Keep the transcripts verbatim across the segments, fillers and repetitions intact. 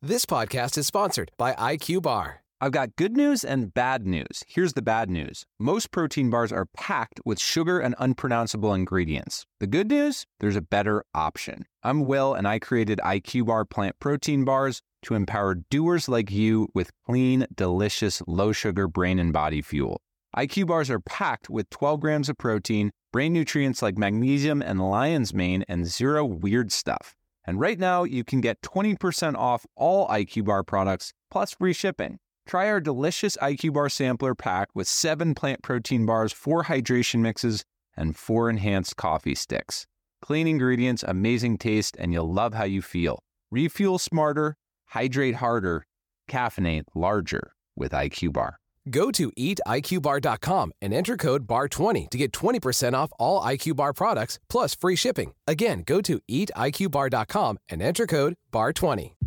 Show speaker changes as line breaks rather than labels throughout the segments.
This podcast is sponsored by I Q Bar.
I've got good news and bad news. Here's the bad news. Most protein bars are packed with sugar and unpronounceable ingredients. The good news? There's a better option. I'm Will, and I created I Q Bar plant protein bars to empower doers like you with clean, delicious, low-sugar brain and body fuel. I Q Bars are packed with twelve grams of protein, brain nutrients like magnesium and lion's mane, and zero weird stuff. And right now, you can get twenty percent off all I Q Bar products, plus free shipping. Try our delicious I Q Bar sampler pack with seven plant protein bars, four hydration mixes, and four enhanced coffee sticks. Clean ingredients, amazing taste, and you'll love how you feel. Refuel smarter, hydrate harder, caffeinate larger with I Q Bar.
Go to eat I Q bar dot com and enter code B A R twenty to get twenty percent off all I Q Bar products, plus free shipping. Again, go to eat I Q bar dot com and enter code B A R twenty.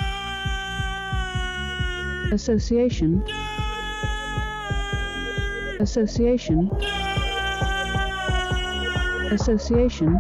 Association. Association. Association.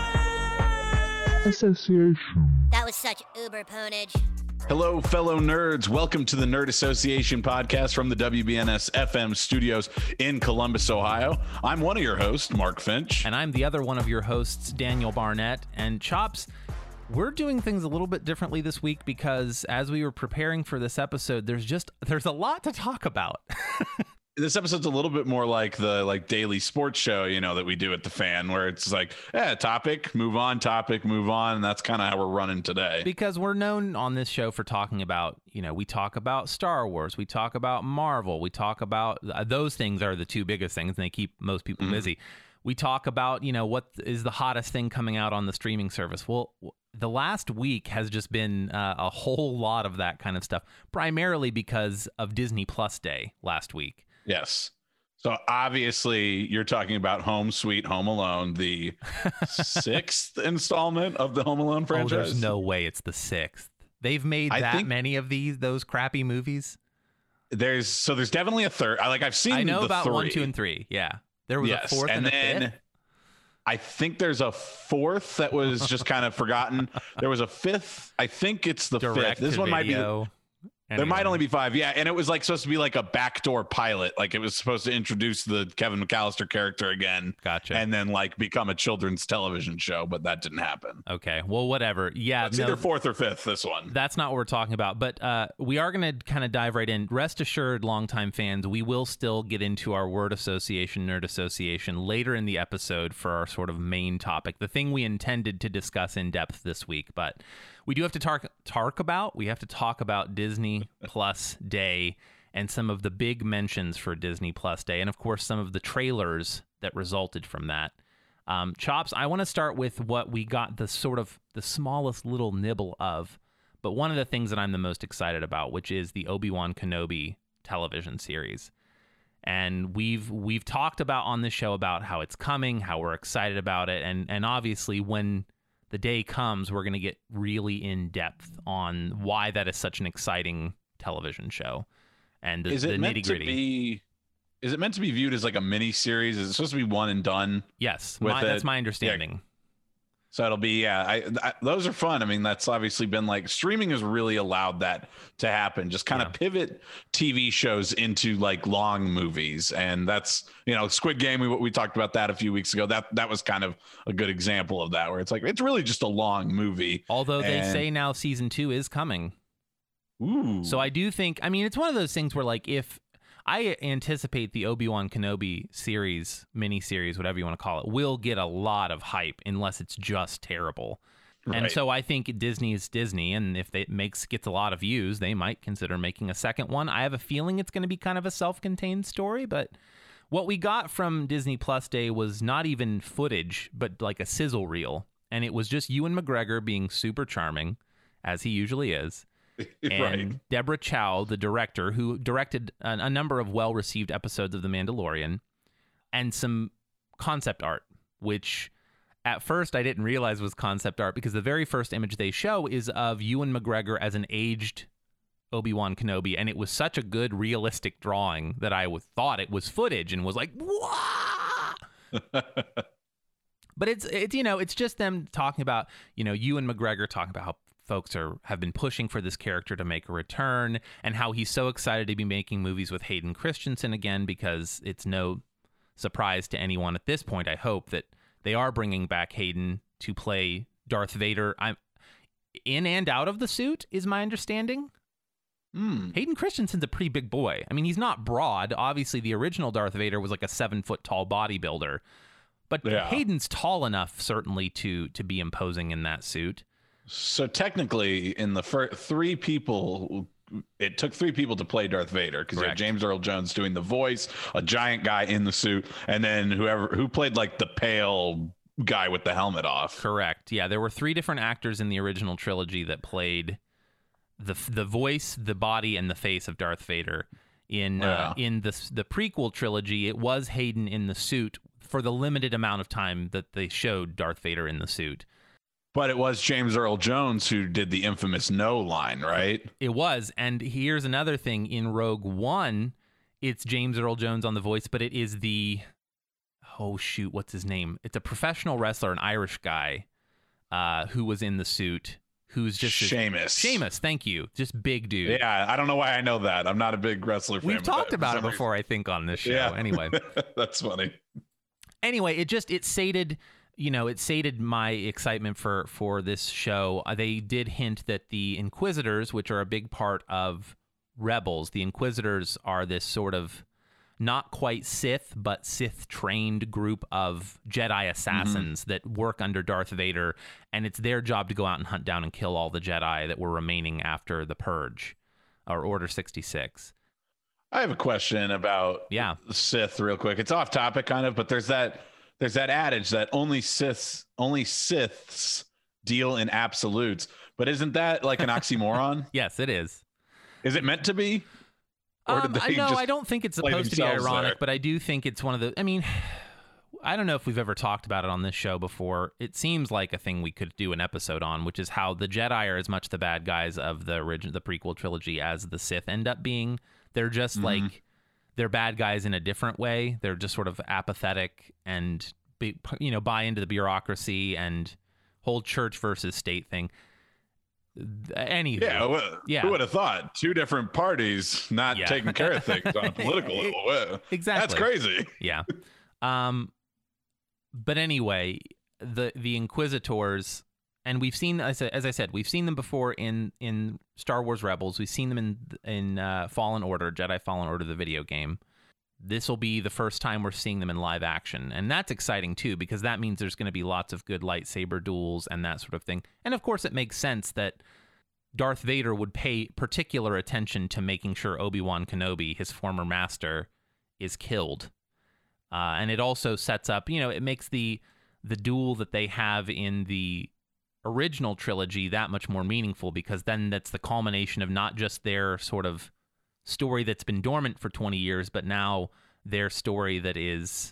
Association.
That was such uber ponage.
Hello, fellow nerds. Welcome to the Nerd Association podcast from the W B N S F M studios in Columbus, Ohio. I'm one of your hosts, Mark Finch.
And I'm the other one of your hosts, Daniel Barnett. And Chops, we're doing things a little bit differently this week because as we were preparing for this episode, there's just, there's a lot to talk about.
This episode's a little bit more like the like daily sports show, you know, that we do at the Fan, where it's like, yeah, topic, move on, topic, move on. And that's kind of how we're running today.
Because we're known on this show for talking about, you know, we talk about Star Wars, we talk about Marvel, we talk about uh, those things are the two biggest things, and they keep most people mm-hmm. busy. We talk about, you know, what is the hottest thing coming out on the streaming service. Well, the last week has just been uh, a whole lot of that kind of stuff, primarily because of Disney Plus Day last week.
Yes. So obviously you're talking about Home Sweet Home Alone, the sixth installment of the Home Alone franchise.
Oh, there's no way it's the sixth. They've made
I
that
think
many of these, those crappy movies.
There's so there's definitely a third. I like I've seen
I know
the
about
three.
one, two, and three. Yeah. There was
yes.
a fourth and,
and
a
then
fifth.
I think there's a fourth that was just kind of forgotten. There was a fifth. I think it's the
Direct
fifth. This one
video.
might be.
Anyway.
There might only be five. Yeah. And it was like supposed to be like a backdoor pilot. Like it was supposed to introduce the Kevin McAllister character again.
Gotcha.
And then like become a children's television show, but that didn't happen.
Okay. Well, whatever. Yeah.
It's
no,
either fourth or fifth, this one.
That's not what we're talking about. But uh, we are going to kind of dive right in. Rest assured, longtime fans, we will still get into our word association, nerd association later in the episode for our sort of main topic, the thing we intended to discuss in depth this week. But we do have to talk, talk about, we have to talk about Disney Plus Day and some of the big mentions for Disney Plus Day. And of course, some of the trailers that resulted from that. Um, Chops, I want to start with what we got the sort of the smallest little nibble of, but one of the things that I'm the most excited about, which is the Obi-Wan Kenobi television series. And we've we've talked about on this show about how it's coming, how we're excited about it. And, and obviously when the day comes, we're going to get really in depth on why that is such an exciting television show and the,
is it
the
meant
nitty
to
gritty.
be, is it meant to be viewed as like a mini series? Is it supposed to be one and done?
Yes,
with
my,
it?
that's my understanding.
Yeah. So it'll be, yeah, I, I, those are fun. I mean, that's obviously been like streaming has really allowed that to happen. Just kind
Yeah.
of pivot T V shows into like long movies. And that's, you know, Squid Game, we, we talked about that a few weeks ago. That that was kind of a good example of that, where it's like, it's really just a long movie.
Although they
and,
say now season two is coming.
Ooh.
So I do think, I mean, it's one of those things where like if I anticipate the Obi-Wan Kenobi series, mini-series, whatever you want to call it, will get a lot of hype unless it's just terrible. Right. And so I think Disney is Disney, and if it makes gets a lot of views, they might consider making a second one. I have a feeling it's going to be kind of a self-contained story, but what we got from Disney Plus Day was not even footage, but like a sizzle reel. And it was just Ewan McGregor being super charming, as he usually is. And
right.
Deborah Chow, the director, who directed a, a number of well-received episodes of The Mandalorian, and some concept art, which at first I didn't realize was concept art because the very first image they show is of Ewan McGregor as an aged Obi-Wan Kenobi, and it was such a good, realistic drawing that I w- thought it was footage and was like, "Wah!" But it's, it's, you know, it's just them talking about, you know, Ewan McGregor talking about how folks are have been pushing for this character to make a return, and how he's so excited to be making movies with Hayden Christensen again, because it's no surprise to anyone at this point, I hope, that they are bringing back Hayden to play Darth Vader. I'm in and out of the suit, is my understanding.
Mm.
Hayden Christensen's a pretty big boy. I mean, he's not broad. Obviously, the original Darth Vader was like a seven-foot tall bodybuilder. But
Yeah.
Hayden's tall enough, certainly, to to be imposing in that suit.
So technically, in the first three people, it took three people to play Darth Vader, because you had
Correct.
James Earl Jones doing the voice, a giant guy in the suit, and then whoever who played like the pale guy with the helmet off.
Correct. Yeah, there were three different actors in the original trilogy that played the the voice, the body, and the face of Darth Vader. In uh,
Yeah.
in the the prequel trilogy, it was Hayden in the suit for the limited amount of time that they showed Darth Vader in the suit.
But it was James Earl Jones who did the infamous "no" line, right?
It was. And here's another thing. In Rogue One, it's James Earl Jones on the voice, but it is the... Oh, shoot. What's his name? It's a professional wrestler, an Irish guy, uh, who was in the suit, who's just...
Sheamus.
Sheamus, thank you. Just big dude.
Yeah, I don't know why I know that. I'm not a big wrestler fan.
We've
but
talked
for
about it
some
before, I think, on this show.
reason- Yeah.
Anyway.
That's funny.
Anyway, it just it sated, you know, it sated my excitement for for this show. Uh, they did hint that the Inquisitors, which are a big part of Rebels, the Inquisitors are this sort of not quite Sith, but Sith trained group of Jedi assassins
Mm-hmm.
that work under Darth Vader, and it's their job to go out and hunt down and kill all the Jedi that were remaining after the Purge or Order sixty-six.
I have a question about
Yeah.
Sith real quick. It's off topic kind of, but there's that there's that adage that only Siths only Siths deal in absolutes. But isn't that like an oxymoron?
Yes, it is.
Is it meant to be? Or
Um,
did
I
they
know
just
I don't think it's
play
supposed to be
themselves
ironic,
there?
but I do think it's one of the. I mean, I don't know if we've ever talked about it on this show before. It seems like a thing we could do an episode on, which is how the Jedi are as much the bad guys of the original, the prequel trilogy, as the Sith end up being. They're just
Mm-hmm.
like they're bad guys in a different way. They're just sort of apathetic and be, you know buy into the bureaucracy and whole church versus state thing. Anywho,
Yeah, well,
Yeah.
who would have thought? Two different parties not
Yeah.
taking care of things on a political level. Well,
Exactly.
That's crazy.
Yeah. Um, but anyway, the the Inquisitors, and we've seen, as I, as I said, we've seen them before in in Star Wars Rebels. We've seen them in in uh, Fallen Order, Jedi Fallen Order, the video game. This will be the first time we're seeing them in live action, and that's exciting too, because that means there's going to be lots of good lightsaber duels and that sort of thing. And of course, it makes sense that Darth Vader would pay particular attention to making sure Obi-Wan Kenobi, his former master, is killed. Uh, and it also sets up, you know, it makes the the duel that they have in the original trilogy that much more meaningful, because then that's the culmination of not just their sort of story that's been dormant for twenty years, but now their story that is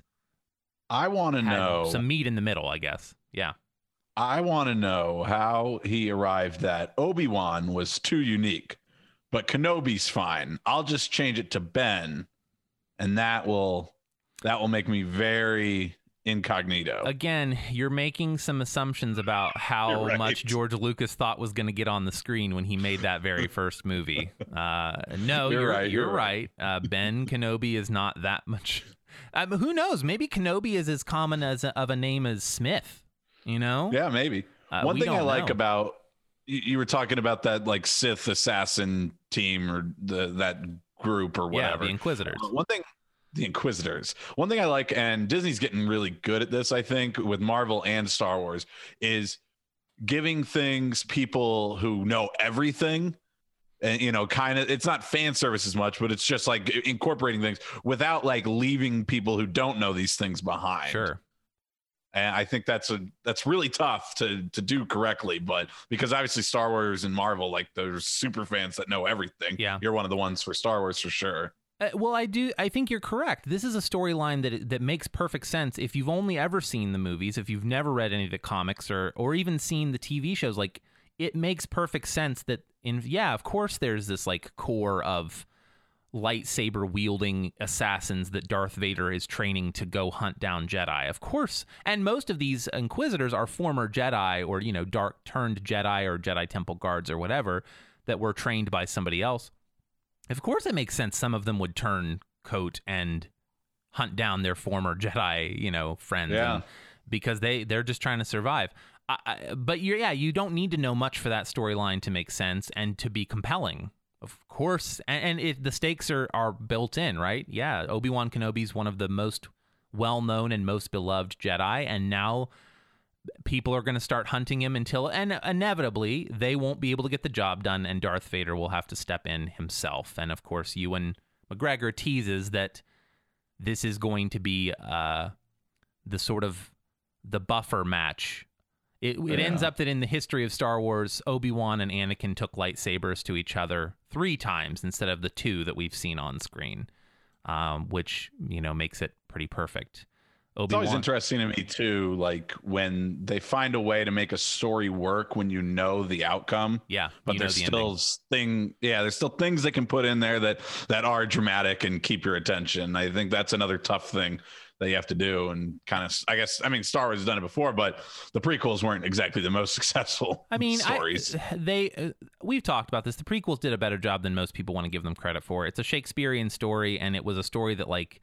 I want to
had
know.
some meat in the middle, I guess. Yeah.
I want to know how he arrived that Obi-Wan was too unique, but Kenobi's fine. I'll just change it to Ben, and that will that will make me very incognito.
Again, you're making some assumptions about how
You're right.
much George Lucas thought was going to get on the screen when he made that very first movie. Uh, no,
You're
you're,
right,
You're,
you're
right. Uh, Ben Kenobi is not that much. Um, who knows? Maybe Kenobi is as common as a, of a name as Smith. You know?
Yeah, maybe.
Uh,
One
we
thing I
don't
like
know.
about you, you were talking about that like Sith assassin team or the that group or
Yeah,
whatever.
the Inquisitors.
Uh, One thing, the Inquisitors. One thing I like, and Disney's getting really good at this, I think, with Marvel and Star Wars, is giving things people who know everything. And you know, kind of, it's not fan service as much, but it's just like incorporating things without like leaving people who don't know these things behind.
Sure.
And I think that's a that's really tough to to do correctly, but because obviously Star Wars and Marvel, like there's super fans that know everything.
Yeah.
You're one of the ones for Star Wars for sure.
Uh, well, I do. I think you're correct. This is a storyline that that makes perfect sense if you've only ever seen the movies, if you've never read any of the comics, or or even seen the T V shows. Like, it makes perfect sense that in yeah, of course, there's this like core of lightsaber wielding assassins that Darth Vader is training to go hunt down Jedi. Of course, and most of these Inquisitors are former Jedi or, you know, dark turned Jedi or Jedi Temple guards or whatever that were trained by somebody else. Of course, it makes sense some of them would turn coat and hunt down their former Jedi, you know, friends,
Yeah.
and, because they they're just trying to survive. I, I, but you're, yeah, you don't need to know much for that storyline to make sense and to be compelling. Of course, and, and if the stakes are, are built in, right? Yeah, Obi-Wan Kenobi's one of the most well-known and most beloved Jedi, and now people are going to start hunting him until, and inevitably, they won't be able to get the job done, and Darth Vader will have to step in himself. And of course, Ewan McGregor teases that this is going to be uh, the sort of the buffer match. It, it
Yeah.
ends up that in the history of Star Wars, Obi-Wan and Anakin took lightsabers to each other three times instead of the two that we've seen on screen, um, which, you know, makes it pretty perfect.
It's
Obi-Wan,
always interesting to me too, like when they find a way to make a story work when you know the outcome.
Yeah,
but
you know
there's
the
still
ending.
thing, yeah, there's still things they can put in there that that are dramatic and keep your attention. I think that's another tough thing that you have to do, and kind of, I guess, I mean, Star Wars has done it before, but the prequels weren't exactly the most successful
I mean,
stories.
I, they uh, we've talked about this. The prequels did a better job than most people want to give them credit for. It's a Shakespearean story, and it was a story that, like,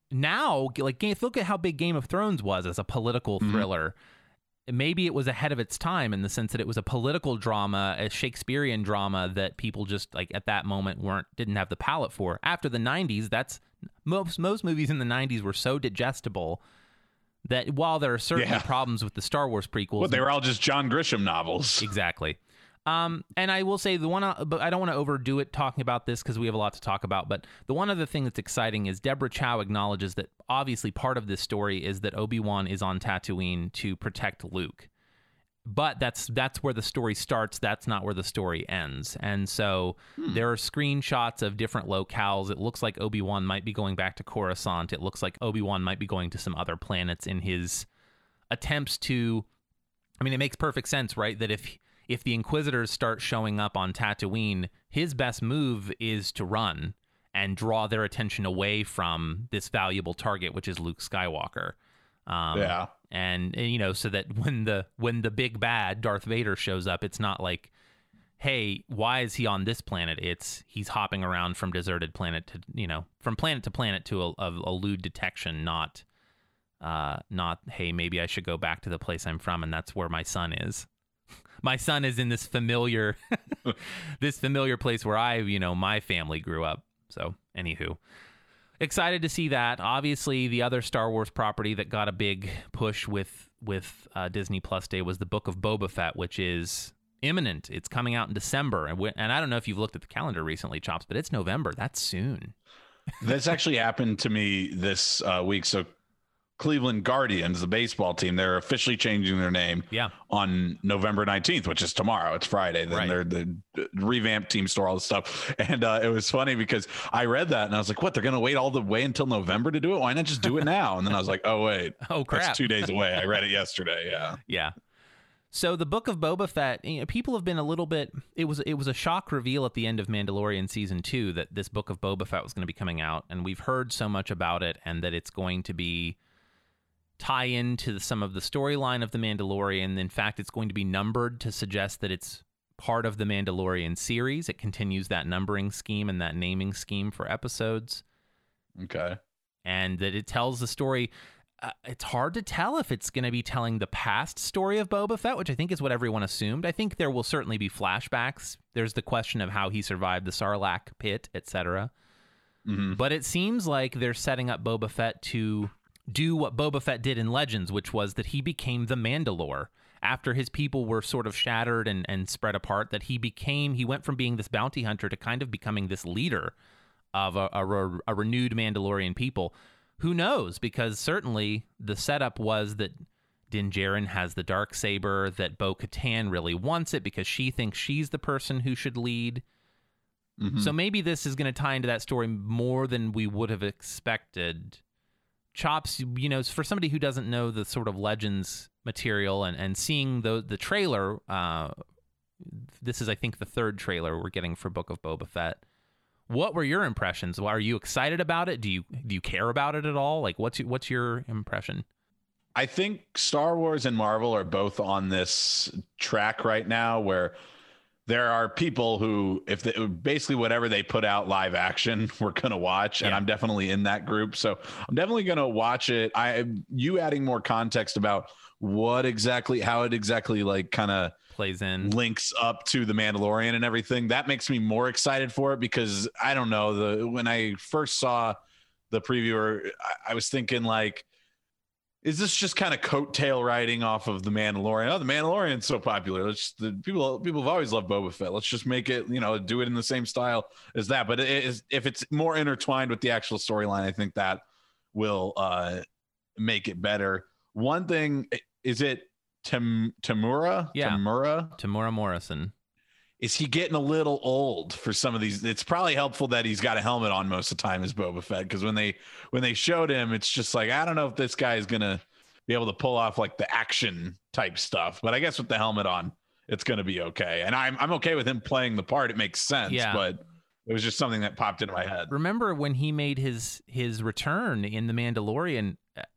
now, like, look at how big Game of Thrones was as a political thriller. Maybe it was ahead of its time in the sense that it was a political drama, a Shakespearean drama that people just, like, at that moment weren't didn't have the palate for. After the nineties, that's most most movies in the nineties were so digestible that while there are certainly
Yeah.
problems with the Star Wars prequels,
But they were all just John Grisham novels.
exactly. Um, and I will say the one, uh, but I don't want to overdo it talking about this because we have a lot to talk about. But the one other thing that's exciting is Deborah Chow acknowledges that obviously part of this story is that Obi-Wan is on Tatooine to protect Luke. But that's that's where the story starts. That's not where the story ends. And so there are screenshots of different locales. It looks like Obi-Wan might be going back to Coruscant. It looks like Obi-Wan might be going to some other planets in his attempts to. I mean, it makes perfect sense, right? That if if the Inquisitors start showing up on Tatooine, his best move is to run and draw their attention away from this valuable target, which is Luke Skywalker. Um,
Yeah.
And, and, you know, so that when the when the big bad Darth Vader shows up, it's not like, hey, why is he on this planet? It's he's hopping around from deserted planet to, you know, from planet to planet to a, a, elude detection, not, uh, not, hey, maybe I should go back to the place I'm from, and that's where my son is. My son is in this familiar, this familiar place where I, you know, my family grew up. So, anywho. Excited to see that. Obviously, the other Star Wars property that got a big push with with uh, Disney Plus Day was the Book of Boba Fett, which is imminent. It's coming out in December, and we, and I don't know if you've looked at the calendar recently, Chops, but it's November. That's soon.
This actually happened to me this uh, week. So Cleveland Guardians, the baseball team, they're officially changing their name
Yeah.
on November nineteenth, which is tomorrow. It's Friday. Then
Right.
they're the revamped team store, all this stuff. And uh, it was funny because I read that and I was like, what, they're going to wait all the way until November to do it? Why not just do it now? And then I was like, oh, wait,
Oh, crap.
that's two days away. I read it yesterday. Yeah.
Yeah. So the Book of Boba Fett, you know, people have been a little bit. It was it was a shock reveal at the end of Mandalorian season two that this Book of Boba Fett was going to be coming out, and we've heard so much about it, and that it's going to be tie into some of the storyline of the Mandalorian. In fact, it's going to be numbered to suggest that it's part of the Mandalorian series. It continues that numbering scheme and that naming scheme for episodes,
Okay.
and that it tells the story. Uh, it's hard to tell if it's going to be telling the past story of Boba Fett, which I think is what everyone assumed. I think there will certainly be flashbacks. There's the question of how he survived the Sarlacc pit, et cetera.
Mm-hmm.
But it seems like they're setting up Boba Fett to do what Boba Fett did in Legends, which was that he became the Mandalore. After his people were sort of shattered and, and spread apart, that he became, he went from being this bounty hunter to kind of becoming this leader of a, a, a renewed Mandalorian people. Who knows? Because certainly the setup was that Din Djarin has the Darksaber, that Bo-Katan really wants it because she thinks she's the person who should lead.
Mm-hmm.
So maybe this is going to tie into that story more than we would have expected. Chops, you know, for somebody who doesn't know the sort of Legends material and, and seeing the the trailer, uh, this is, I think, the third trailer we're getting for Book of Boba Fett. What were your impressions? Are you excited about it? Do you do you care about it at all? Like, what's what's your impression?
I think Star Wars and Marvel are both on this track right now where there are people who, if they, basically whatever they put out live action, we're going to watch. And
Yeah.
I'm definitely in that group. So I'm definitely going to watch it. I, you adding more context about what exactly, how it exactly like kind of
Plays in.
links up to the Mandalorian and everything. That makes me more excited for it because I don't know, the, when I first saw the preview, I, I was thinking like, is this just kind of coattail riding off of the Mandalorian? Oh, the Mandalorian's so popular. Let's just, the people people have always loved Boba Fett. Let's just make it, you know, do it in the same style as that. But it is, if it's more intertwined with the actual storyline, I think that will uh, make it better. One thing, is it Tam- Tamura?
Yeah.
Tamura?
Tamura Morrison.
Is he getting a little old for some of these? It's probably helpful that he's got a helmet on most of the time as Boba Fett, because when they when they showed him, it's just like, I don't know if this guy is gonna be able to pull off like the action type stuff. But I guess with the helmet on, it's gonna be okay. And I'm I'm okay with him playing the part. It makes sense.
Yeah.
But it was just something that popped into my head.
Remember when he made his his return in The Mandalorian?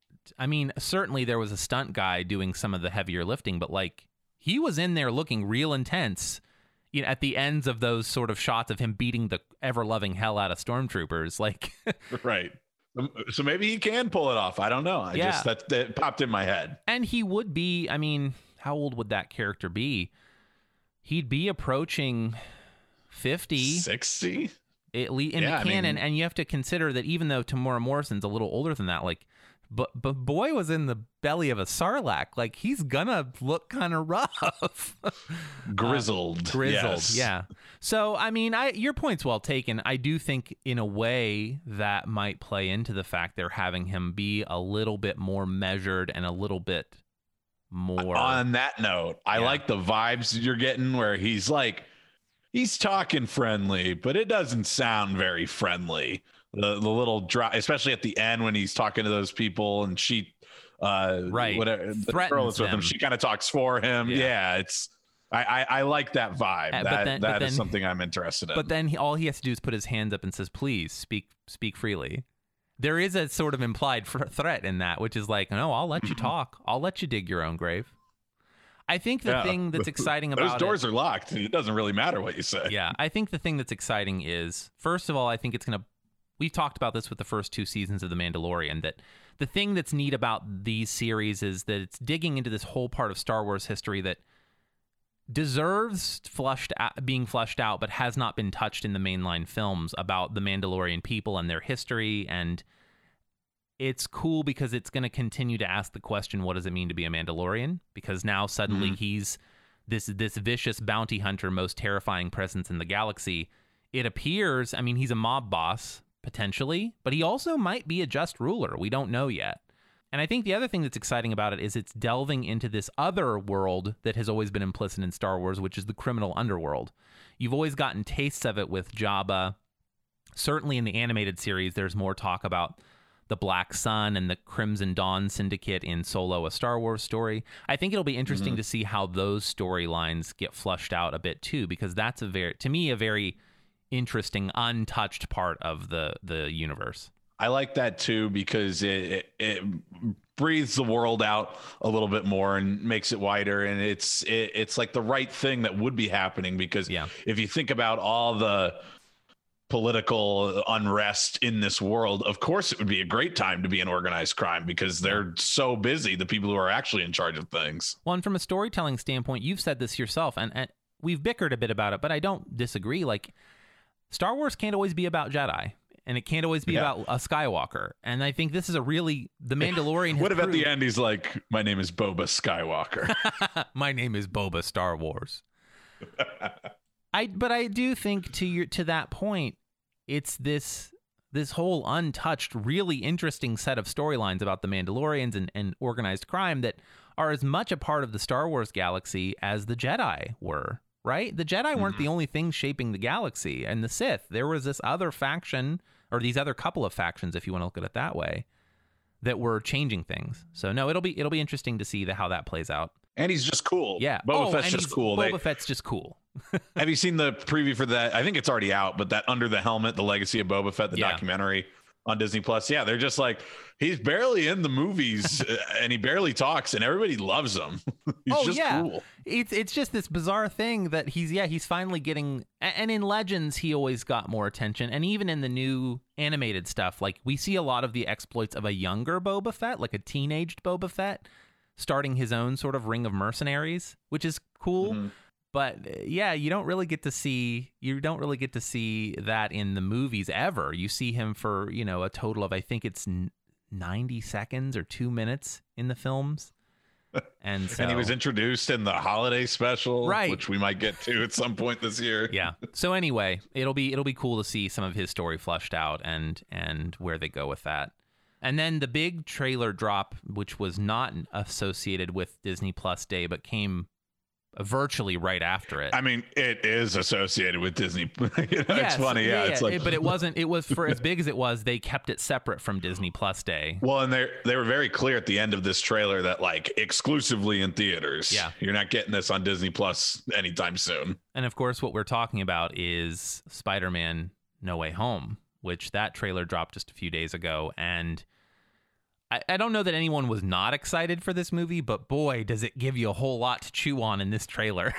I mean, certainly there was a stunt guy doing some of the heavier lifting, but like he was in there looking real intense. You know, at the ends of those sort of shots of him beating the ever-loving hell out of stormtroopers, like
Right. So maybe he can pull it off. I don't know. I
Yeah.
just that, that popped in my head.
and he would be. I mean, how old would that character be? He'd be approaching fifty.
sixty?
At least in
Yeah,
the
I
canon,
mean-
and you have to consider that even though Tamura Morrison's a little older than that, like, but but boy was in the belly of a Sarlacc, like he's gonna look kind of rough,
Grizzled.
grizzled,
Yes.
yeah. So I mean, I your point's well taken. I do think in a way that might play into the fact they're having him be a little bit more measured and a little bit more.
On that note, I
Yeah.
like the vibes you're getting where he's like, he's talking friendly, but it doesn't sound very friendly. The the little drop, especially at the end when he's talking to those people and she, uh,
Right.
whatever, the
Threatens
girl is with him,
them.
she kind of talks for him.
Yeah.
Yeah, it's, I, I, I like that vibe.
Uh, but
that
then- but
that is
then-
something I'm interested in.
But then he, all he has to do is put his hands up and says, "Please speak, speak freely." There is a sort of implied fr- threat in that, which is like, "No, I'll let you talk. I'll let you dig your own grave." I think the
Yeah.
thing that's exciting about
those doors
it,
are locked. It doesn't really matter what you say.
yeah, I think the thing that's exciting is, first of all, I think it's gonna. We've talked about this with the first two seasons of The Mandalorian. That the thing that's neat about these series is that it's digging into this whole part of Star Wars history that deserves flushed out, being flushed out, but has not been touched in the mainline films about the Mandalorian people and their history. And it's cool because it's going to continue to ask the question, what does it mean to be a Mandalorian? Because now suddenly
Mhm.
he's this this vicious bounty hunter, most terrifying presence in the galaxy. It appears, I mean, he's a mob boss potentially, but he also might be a just ruler. We don't know yet. And I think the other thing that's exciting about it is it's delving into this other world that has always been implicit in Star Wars, which is the criminal underworld. You've always gotten tastes of it with Jabba. Certainly in the animated series, there's more talk about the Black Sun and the Crimson Dawn Syndicate in Solo, a Star Wars story. I think it'll be interesting
Mhm.
to see how those storylines get flushed out a bit too, because that's a very, to me, a very interesting, untouched part of the the universe.
I like that too because it, it it breathes the world out a little bit more and makes it wider, and it's it, it's like the right thing that would be happening because
Yeah.
if you think about all the political unrest in this world, of course it would be a great time to be an organized crime because they're so busy, the people who are actually in charge of things.
Well, and from a storytelling standpoint, you've said this yourself, and, and we've bickered a bit about it, but I don't disagree. Like, Star Wars can't always be about Jedi, and it can't always be
Yeah.
about a Skywalker. And I think this is a really, The Mandalorian has
What if at the
proved-
end he's like, my name is Boba Skywalker?
My name is Boba Star Wars. I but I do think to your to that point, it's this this whole untouched, really interesting set of storylines about the Mandalorians and, and organized crime that are as much a part of the Star Wars galaxy as the Jedi were, right? The Jedi weren't the only things shaping the galaxy, and the Sith. There was this other faction, or these other couple of factions, if you want to look at it that way, that were changing things. So no, it'll be it'll be interesting to see the, how that plays out.
And he's just cool.
Yeah.
Boba
oh,
Fett's
and
just
he's-
cool.
Boba
They-
Fett's just cool.
Have you seen the preview for that? I think it's already out, but that Under the Helmet, The Legacy of Boba Fett, the
Yeah.
documentary on Disney Plus. Yeah, they're just like, he's barely in the movies and he barely talks and everybody loves him. He's
oh
just
yeah,
cool.
it's it's just this bizarre thing that he's yeah he's finally getting. And in Legends, he always got more attention, and even in the new animated stuff, like we see a lot of the exploits of a younger Boba Fett, like a teenaged Boba Fett, starting his own sort of ring of mercenaries, which is cool.
Mm-hmm.
But uh, yeah, you don't really get to see you don't really get to see that in the movies ever. You see him for, you know, a total of I think it's ninety seconds or two minutes in the films. And so,
And he was introduced in the holiday special,
Right.
which we might get to at some point this year.
yeah. So anyway, it'll be it'll be cool to see some of his story flushed out and and where they go with that. And then the big trailer drop, which was not associated with Disney Plus Day, but came virtually right after it.
I mean, it is associated with Disney. You know,
Yes,
it's funny. Yeah, it's like,
it- but it wasn't. It was for as big as it was. They kept it separate from Disney Plus Day.
well, and they they were very clear at the end of this trailer that like exclusively in theaters.
Yeah.
You're not getting this on Disney Plus anytime soon.
And of course, what we're talking about is Spider-Man: No Way Home, which that trailer dropped just a few days ago, and I, I don't know that anyone was not excited for this movie, but boy, does it give you a whole lot to chew on in this trailer.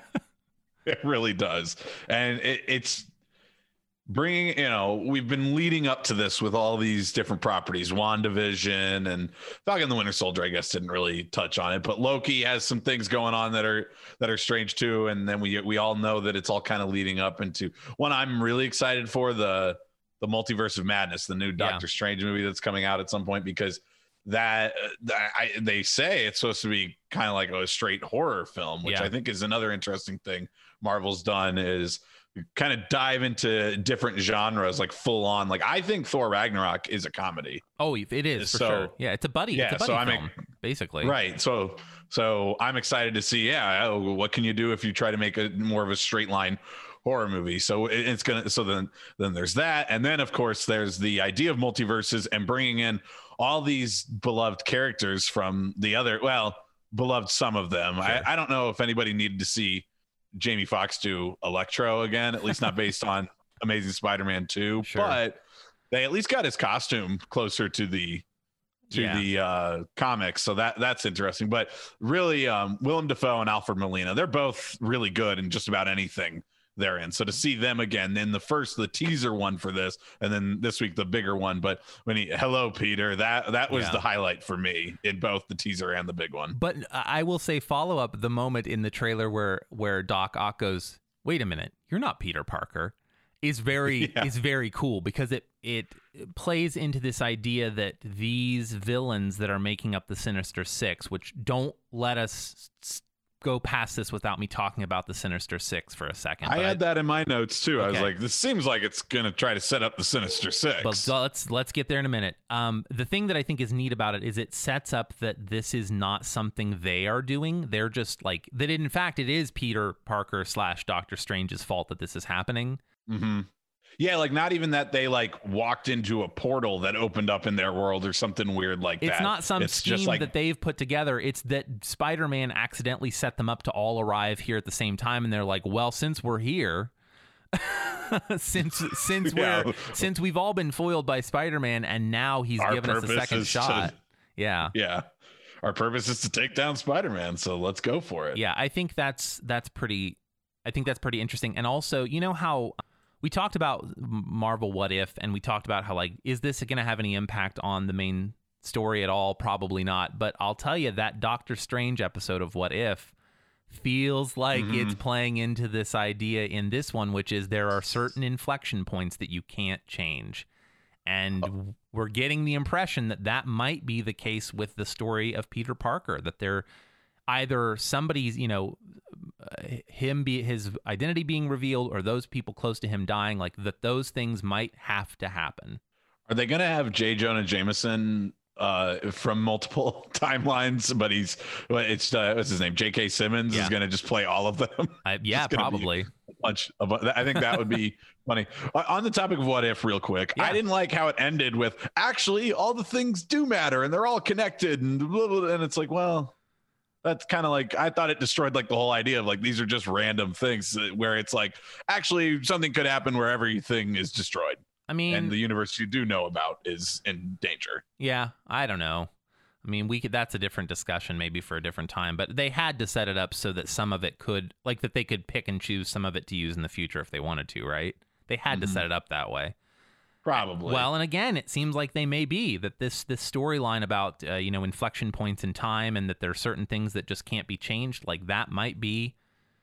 It really does. And it, it's bringing, you know, we've been leading up to this with all these different properties, WandaVision and Falcon and the Winter Soldier, I guess, didn't really touch on it, but Loki has some things going on that are, that are strange too. And then we, we all know that it's all kind of leading up into one I'm really excited for, the, the Multiverse of Madness, the new Doctor
Yeah.
Strange movie that's coming out at some point, because that uh, I, they say it's supposed to be kind of like a straight horror film, which
Yeah.
I think is another interesting thing Marvel's done, is kind of dive into different genres, like full on. Like I think Thor Ragnarok is a comedy.
Oh, it is for
So-
sure. Yeah, it's a buddy.
Yeah,
it's a
so
buddy
I
film,
mean-
basically.
Right. So so I'm excited to see, yeah, oh, what can you do if you try to make a more of a straight line horror movie? So it- it's gonna so then then there's that, and then of course there's the idea of multiverses and bringing in all these beloved characters from the other, well, beloved some of them.
Sure.
I, I don't know if anybody needed to see Jamie Foxx do Electro again, at least not based on Amazing Spider-Man two,
Sure.
but they at least got his costume closer to the to
Yeah.
the uh comics, so that that's interesting. But really, um Willem Dafoe and Alfred Molina, they're both really good in just about anything they're in. So to see them again in the first, the teaser one for this, and then this week the bigger one, but when he hello Peter, that that was
Yeah.
the highlight for me in both the teaser and the big one.
But I will say, follow up the moment in the trailer where where Doc Ock goes, "Wait a minute, you're not Peter Parker," is very
Yeah.
is very cool, because it it plays into this idea that these villains that are making up the Sinister Six, which don't let us s- go past this without me talking about the Sinister Six for a second.
I
but
had that in my notes too. I was
Okay.
like, this seems like it's gonna try to set up the Sinister Six.
But let's let's get there in a minute. Um, the thing that I think is neat about it is it sets up that this is not something they are doing. They're just like that. In fact, it is Peter Parker slash Doctor Strange's fault that this is happening.
Mm-hmm. Yeah, like not even that they like walked into a portal that opened up in their world or something weird like
It's
that.
not some
It's
scheme
just like,
that they've put together. It's that Spider-Man accidentally set them up to all arrive here at the same time, and they're like, "Well, since we're here." since since
Yeah.
we're since we've all been foiled by Spider-Man, and now he's
Our
given us a
purpose
second
is to-
shot. Yeah.
yeah, our purpose is to take down Spider-Man, so let's go for it.
Yeah, I think that's that's pretty I think that's pretty interesting. And also, you know how we talked about Marvel What If, and we talked about how, like, is this going to have any impact on the main story at all? Probably not. But I'll tell you, that Doctor Strange episode of What If feels like
Mhm.
it's playing into this idea in this one, which is there are certain inflection points that you can't change. And we're getting the impression that that might be the case with the story of Peter Parker, that they're either somebody's, you know, uh, him be his identity being revealed, or those people close to him dying, like that those things might have to happen.
Are they going to have J. Jonah Jameson uh, from multiple timelines? But he's, well, it's uh, what's his name? J K. Simmons
Yeah.
is going to just play all of them.
I, yeah,
It's gonna be
probably.
a bunch of, I think that would be funny. Uh, On the topic of What If, real quick,
Yeah.
I didn't like how it ended with actually all the things do matter and they're all connected, and blah, blah, blah, and it's like, well, That's kind of like, I thought it destroyed like the whole idea of like, these are just random things where it's like, actually something could happen where everything is destroyed.
I mean,
and the universe you do know about is in danger.
Yeah, I don't know. I mean, we could, that's a different discussion maybe for a different time, but they had to set it up so that some of it could, like that they could pick and choose some of it to use in the future if they wanted to, right? They had mm-hmm. to set it up that way.
Probably.
Well, and again, it seems like they may be that this this storyline about uh, you know, inflection points in time and that there are certain things that just can't be changed, like that might be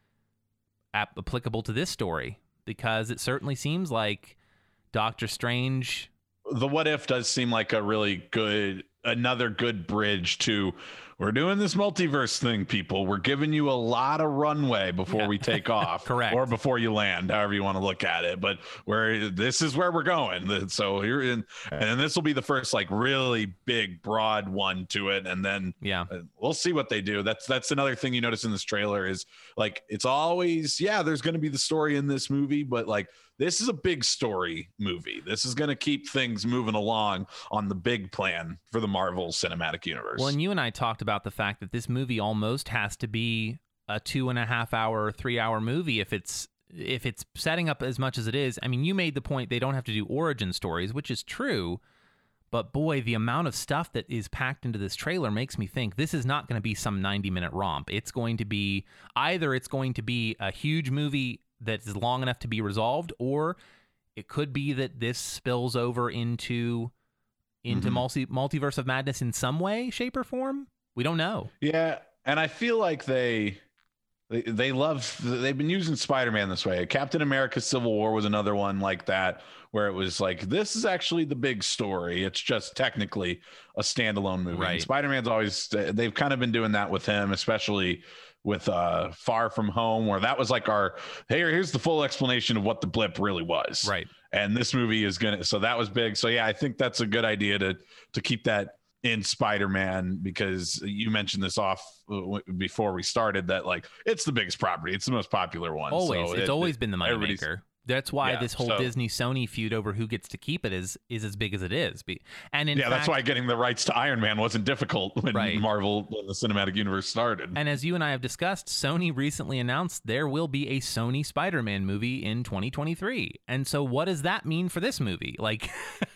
ap- applicable to this story, because it certainly seems like Doctor Strange.
The What If does seem like a really good, another good bridge to, we're doing this multiverse thing, people. We're giving you a lot of runway before yeah. we take off.
Correct.
Or before you land, however you want to look at it. But where this is where we're going. So here in, and then this will be the first like really big, broad one to it. And then
yeah,
we'll see what they do. That's that's another thing you notice in this trailer is like, it's always, yeah, there's going to be the story in this movie, but like, this is a big story movie. This is going to keep things moving along on the big plan for the Marvel Cinematic Universe.
Well, and you and I talked about the fact that this movie almost has to be a two and a half hour, three hour movie if it's if it's setting up as much as it is. I mean, you made the point they don't have to do origin stories, which is true. But boy, the amount of stuff that is packed into this trailer makes me think this is not going to be some ninety minute romp. It's going to be either it's going to be a huge movie that is long enough to be resolved, or it could be that this spills over into into mm-hmm. multi, multiverse of madness in some way, shape, or form. We don't know.
Yeah, and I feel like they they, they love they've been using Spider-Man this way. Captain America: Civil War was another one like that, where it was like, this is actually the big story. It's just technically a standalone movie.
Right.
And Spider-Man's always, they've kind of been doing that with him, especially with uh Far From Home, where that was like our, hey, here's the full explanation of what the blip really was.
Right.
And this movie is gonna, so that was big. So yeah, I think that's a good idea to to keep that in Spider-Man, because you mentioned this off before we started that like it's the biggest property, it's the most popular one.
Always,
so
it's
it,
always
it,
been the moneymaker. That's why
yeah,
this whole
so,
Disney Sony feud over who gets to keep it is is as big as it is. And in
yeah,
fact,
that's why getting the rights to Iron Man wasn't difficult when
right.
Marvel, when the cinematic universe started.
And as you and I have discussed, Sony recently announced there will be a Sony Spider-Man movie in twenty twenty-three. And so, what does that mean for this movie? Like,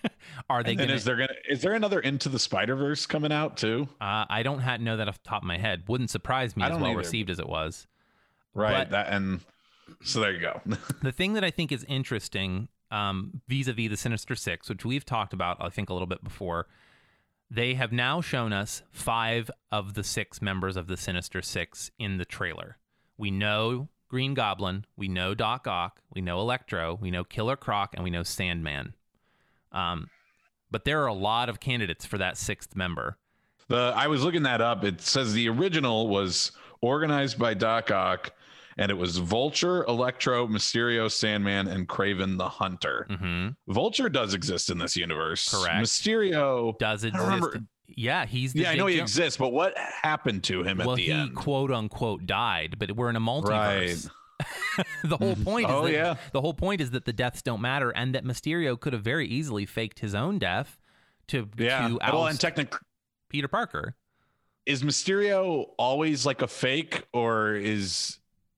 are they?
And then
gonna,
is there gonna is there another Into the Spider-Verse coming out too?
Uh, I don't ha- know that off the top of my head. Wouldn't surprise me as well either. Received as it was.
Right.
But,
that and. So there you go.
The thing that I think is interesting, um, vis-a-vis the Sinister Six, which we've talked about, I think, a little bit before, they have now shown us five of the six members of the Sinister Six in the trailer. We know Green Goblin, we know Doc Ock, we know Electro, we know Killer Croc, and we know Sandman. Um, but there are a lot of candidates for that sixth member.
The I was looking that up. It says the original was organized by Doc Ock, and it was Vulture, Electro, Mysterio, Sandman, and Kraven the Hunter.
Mm-hmm.
Vulture does exist in this universe.
Correct.
Mysterio
does exist. Yeah, he's the
yeah, I know he
jump.
exists, but what happened to him
well,
at the
he,
end?
Quote unquote died, but we're in a multiverse.
Right.
The whole point is
oh,
that,
yeah.
the whole point is that the deaths don't matter, and that Mysterio could have very easily faked his own death to
yeah.
to
well, and
oust
technically,
Peter Parker.
Is Mysterio always like a fake, or is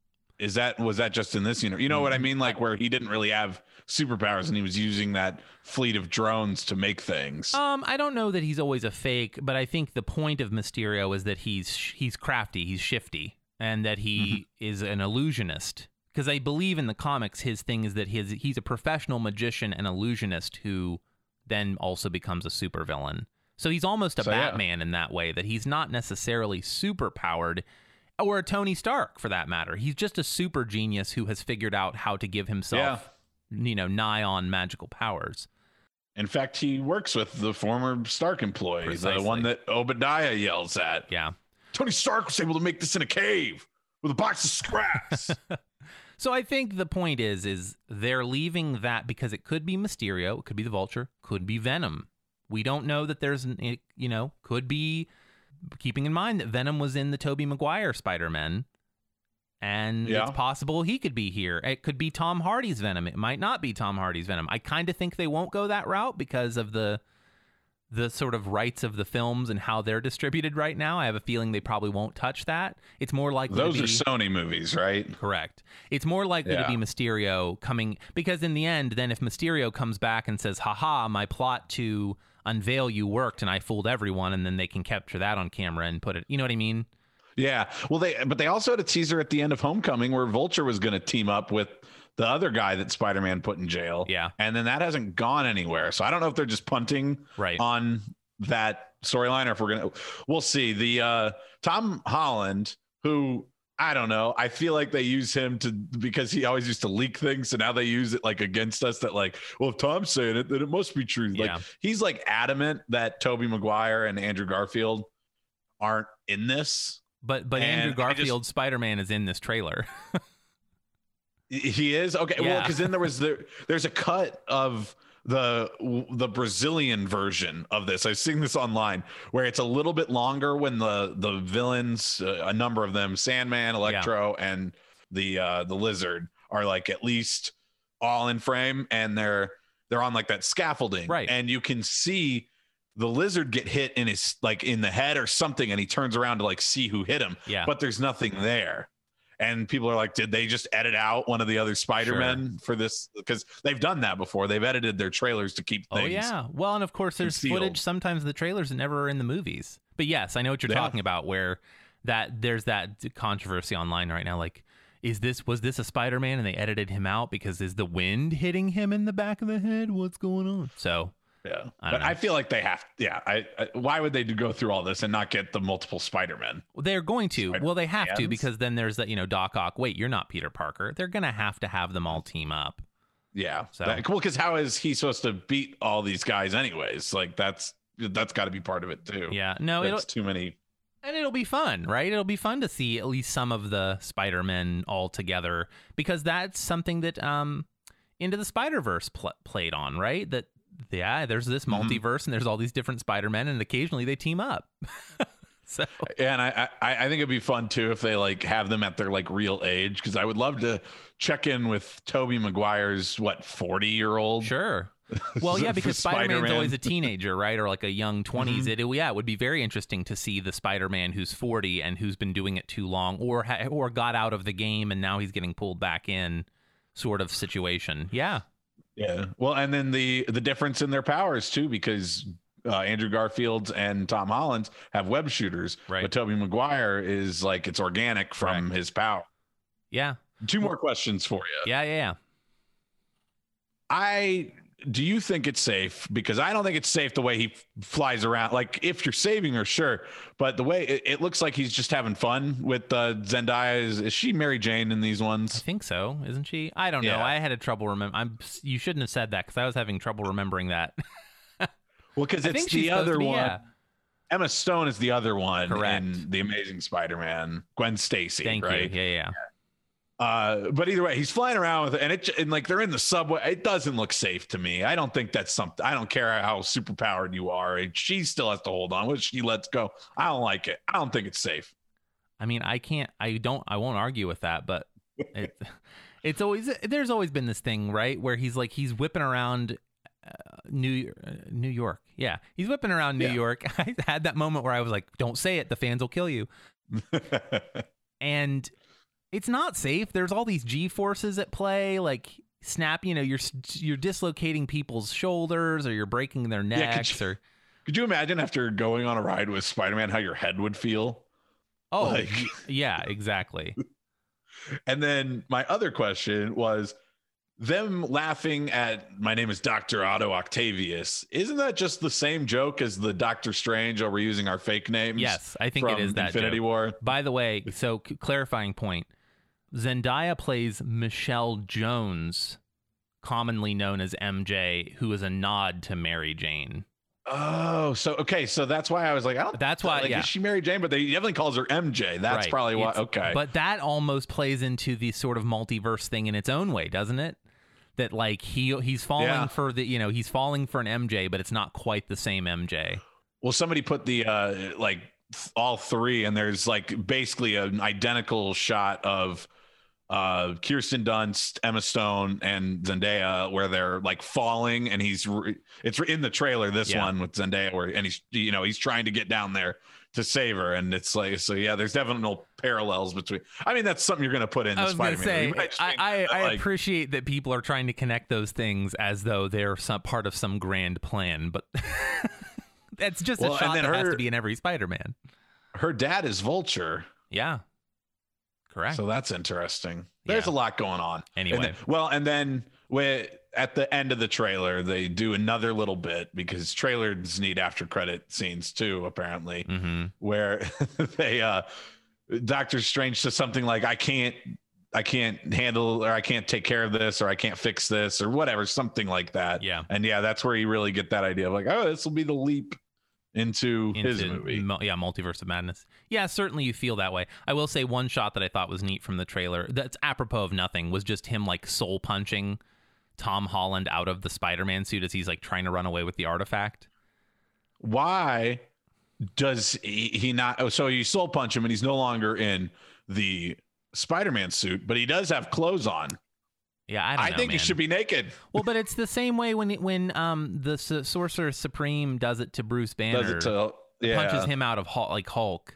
is that was that just in this universe? You know what I mean? Like where he didn't really have superpowers and he was using that fleet of drones to make things.
Um, I don't know that he's always a fake, but I think the point of Mysterio is that he's he's crafty, he's shifty, and that he mm-hmm. is an illusionist. Because I believe in the comics, his thing is that his he's a professional magician and illusionist who then also becomes a supervillain. So he's almost a so, Batman yeah. in that way, that he's not necessarily super powered, or a Tony Stark for that matter. He's just a super genius who has figured out how to give himself, yeah. you know, nigh on magical powers.
In fact, he works with the former Stark employee,
Precisely.
the one that Obadiah yells at.
Yeah.
Tony Stark was able to make this in a cave with a box of scraps.
So I think the point is, is they're leaving that because it could be Mysterio, it could be the Vulture, could be Venom. We don't know that there's, an, you know, could be, keeping in mind that Venom was in the Tobey Maguire Spider-Man, and yeah. it's possible he could be here. It could be Tom Hardy's Venom. It might not be Tom Hardy's Venom. I kind of think they won't go that route because of the the sort of rights of the films and how they're distributed right now, I have a feeling they probably won't touch that. It's more likely
Those
to be,
are Sony movies, right?
Correct. It's more likely
Yeah.
to be Mysterio coming, because in the end, then if Mysterio comes back and says, haha, my plot to unveil you worked and I fooled everyone, and then they can capture that on camera and put it, you know what I mean?
Yeah. Well, they but they also had a teaser at the end of Homecoming where Vulture was going to team up with the other guy that Spider-Man put in jail.
Yeah.
And then that hasn't gone anywhere. So I don't know if they're just punting
Right.
on that storyline or if we're going to, we'll see. The uh, Tom Holland, who I don't know, I feel like they use him to, because he always used to leak things. So now they use it like against us that like, well, if Tom's saying it, then it must be true.
Yeah.
Like he's like adamant that Tobey Maguire and Andrew Garfield aren't in this.
But but
And
Andrew
I just-
Garfield Spider-Man is in this trailer.
He is okay. Well,
Yeah.
because then there was the there's a cut of the the Brazilian version of this. I've seen this online where it's a little bit longer when the the villains, uh, a number of them, Sandman, Electro, and the uh, the Lizard, are like at least all in frame, and they're they're on like that scaffolding,
Right.
And you can see the Lizard get hit in his like in the head or something, and he turns around to like see who hit him,
Yeah.
but there's nothing there. And people are like, did they just edit out one of the other Spider-Men for this? Because they've done that before. They've edited their trailers to keep things.
Oh, yeah. Well, and of course, there's
concealed.
footage sometimes in the trailers that never are in the movies. But yes, I know what you're
Yeah.
talking about, where that there's that controversy online right now. Like, is this, was this a Spider-Man and they edited him out because is the wind hitting him in the back of the head? What's going on? So,
Yeah.
I
but
don't know.
I feel like they have. Yeah. I, I. Why would they go through all this and not get the multiple Spider-Men?
they're going to.
Spider-
Well, they have to,
Mans?
because then there's that, you know, Doc Ock. Wait, you're not Peter Parker. They're going to have to have them all team up.
Yeah.
So-
That- well, because how is he supposed to beat all these guys anyways? Like that's that's got to be part of it too.
Yeah. No, it'll,
That's too many.
and it'll be fun, right? It'll be fun to see at least some of the Spider-Men all together, because that's something that um, Into the Spider-Verse pl- played on, right? That, yeah, there's this
Mhm.
multiverse and there's all these different Spider-Men, and occasionally they team up. So,
And I, I, I think it'd be fun too if they like have them at their like real age, because I would love to check in with Tobey Maguire's what forty year old.
sure. Well, yeah,
For
because Spider-Man's
Spider-Man.
always a teenager, right? Or like a young twenties. It, yeah, it would be very interesting to see the Spider-Man who's forty and who's been doing it too long, or ha- or got out of the game and now he's getting pulled back in, sort of situation. Yeah.
Yeah. Well, and then the the difference in their powers too, because uh, Andrew Garfield and Tom Holland have web shooters,
Right.
but Tobey Maguire is like it's organic from
Correct.
his power.
Yeah.
Two more questions for you.
Yeah. Yeah. Yeah.
I do you think it's safe? Because I don't think it's safe the way he f- flies around. Like if you're saving her, sure, but the way it, it looks like he's just having fun with uh, Zendaya. Is, is she Mary Jane in these
I
ones?
think so, isn't she? I don't know.
Yeah.
I had a trouble remember. I'm. You shouldn't have said that, because I was having trouble remembering that.
Well, because
I
it's
think she's
the
supposed
other
to be,
one.
yeah.
Emma Stone is the other one
Correct.
in The Amazing Spider-Man. Gwen Stacy,
Thank
right?
you. Yeah. Yeah.
Uh, but either way, he's flying around with it, and it and like they're in the subway. It doesn't look safe to me. I don't think that's something. I don't care how superpowered you are. And she still has to hold on. What if she lets go? I don't like it. I don't think it's safe.
I mean, I can't. I don't. I won't argue with that. But it, it's always. There's always been this thing, right, where he's like he's whipping around uh, New uh, New York. Yeah, he's whipping around New
Yeah.
York. I had that moment where I was like, "Don't say it. The fans will kill you." And it's not safe. There's all these G forces at play, like snap. You know, you're you're dislocating people's shoulders, or you're breaking their
Yeah, could
necks,
you-
or
Could you imagine after going on a ride with Spider-Man how your head would feel?
oh,
Like-
y- yeah, exactly.
And then my other question was them laughing at my name is Doctor Otto Octavius. Isn't that just the same joke as the Doctor Strange? Or we're using our fake names?
Yes, I think it
from
is that
Infinity
joke.
War.
By the way, so c- clarifying point, Zendaya plays Michelle Jones, commonly known as M J, who is a nod to Mary Jane.
Oh, so okay, so that's why I was like, I don't.
That's why,
like,
yeah.
Is she Mary Jane? But they definitely calls her M J. That's
Right.
probably why.
It's-
Okay,
But that almost plays into the sort of multiverse thing in its own way, doesn't it? That like he he's falling
Yeah.
for the you know he's falling for an M J, but it's not quite the same M J.
well, somebody put the uh like th- all three, and there's like basically an identical shot of uh, Kirsten Dunst, Emma Stone, and Zendaya, where they're like falling, and he's re- it's in the trailer. This
Yeah.
one with Zendaya, where and he's you know he's trying to get down there to save her, and it's like so yeah. There's definitely no parallels between. I mean, that's something you're gonna put in.
I
the
was going to
Spider-Man
say,
movie. I, just
I,
think
I,
that,
I
like,
appreciate that people are trying to connect those things as though they're some part of some grand plan, but that's just
Well,
a shot
and
that
then
has
her-
to be in every Spider-Man.
her dad is Vulture.
Yeah, correct.
So that's interesting. There's
Yeah.
a lot going on.
Anyway.
And then, well, and then with, at the end of the trailer, they do another little bit because trailers need after credit scenes too, apparently,
Mm-hmm.
where they uh Doctor Strange says something like, I can't I can't handle or I can't take care of this or I can't fix this or whatever, something like that.
Yeah.
And yeah, that's where you really get that idea of like, oh, this will be the leap into, his
Into
movie.
mul- yeah, Multiverse of Madness. Yeah, certainly you feel that way. I will say one shot that I thought was neat from the trailer, that's apropos of nothing, was just him like soul punching Tom Holland out of the Spider-Man suit as he's like trying to run away with the artifact.
Why does he, he not? Oh, so you soul punch him and he's no longer in the Spider-Man suit, but he does have clothes on.
Yeah, I don't
I
know,
think
man.
he should be naked.
Well, but it's the same way when when um the S- Sorcerer Supreme does it to Bruce Banner,
Does it to yeah.
punches him out of Hulk, like Hulk.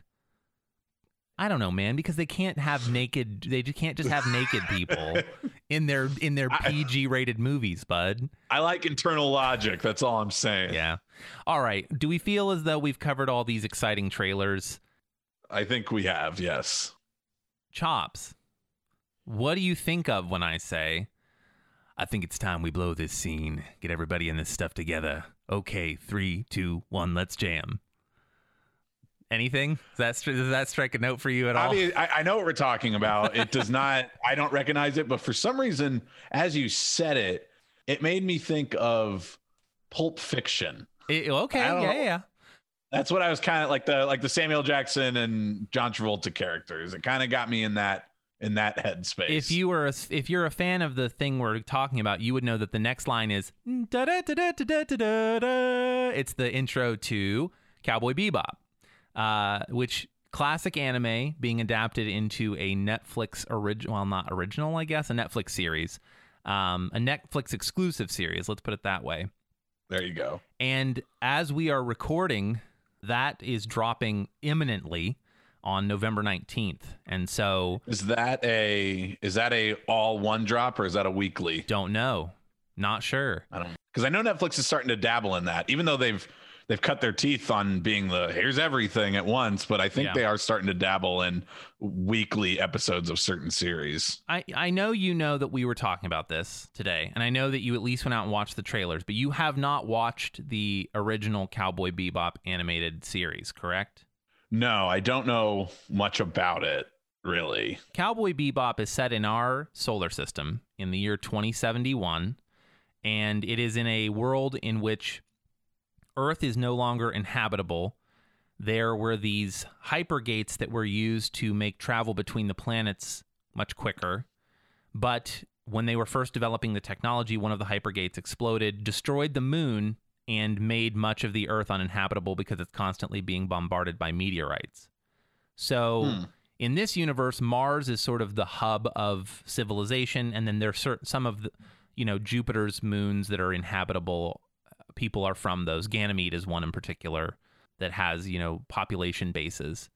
I don't know, man, because they can't have naked. They just can't just have naked people in their in their P G rated movies, bud.
I like internal logic. That's all I'm saying.
Yeah. All right. Do we feel as though we've covered all these exciting trailers?
I think we have. Yes.
Chops, what do you think of when I say, I think it's time we blow this scene, get everybody in this stuff together? Okay, three, two, one, let's jam. Anything? Does that, does that strike a note for you at all?
I mean, I, I know what we're talking about. It does not. I don't recognize it, but for some reason, as you said it, it made me think of Pulp Fiction.
It- okay,
I don't
yeah,
know.
yeah.
That's what I was kind of like the like the Samuel Jackson and John Travolta characters. It kind of got me in that in that headspace.
If you were a, if you're a fan of the thing we're talking about, you would know that the next line is da da da da da da da da. It's the intro to Cowboy Bebop, uh, which classic anime being adapted into a Netflix original, well, not original, I guess, a Netflix series, um, a Netflix exclusive series. Let's put it that way.
there you go.
And as we are recording, that is dropping imminently on November nineteenth. And so
Is that a is that a all one drop or is that a weekly?
don't know. Not sure.
I don't because I know Netflix is starting to dabble in that, even though they've they've cut their teeth on being the here's everything at once. But I think
Yeah.
they are starting to dabble in weekly episodes of certain series.
I, I know you know that we were talking about this today, and I know that you at least went out and watched the trailers, but you have not watched the original Cowboy Bebop animated series, correct?
No, I don't know much about it really.
Cowboy Bebop is set in our solar system in the year twenty seventy-one, and it is in a world in which Earth is no longer inhabitable. There were these hypergates that were used to make travel between the planets much quicker. But when they were first developing the technology, one of the hypergates exploded, destroyed the moon, and made much of the Earth uninhabitable because it's constantly being bombarded by meteorites. So
Hmm.
in this universe, Mars is sort of the hub of civilization, and then there's certain, some of the, you know, Jupiter's moons that are inhabitable. People are from those. Ganymede is one in particular that has, you know, population bases.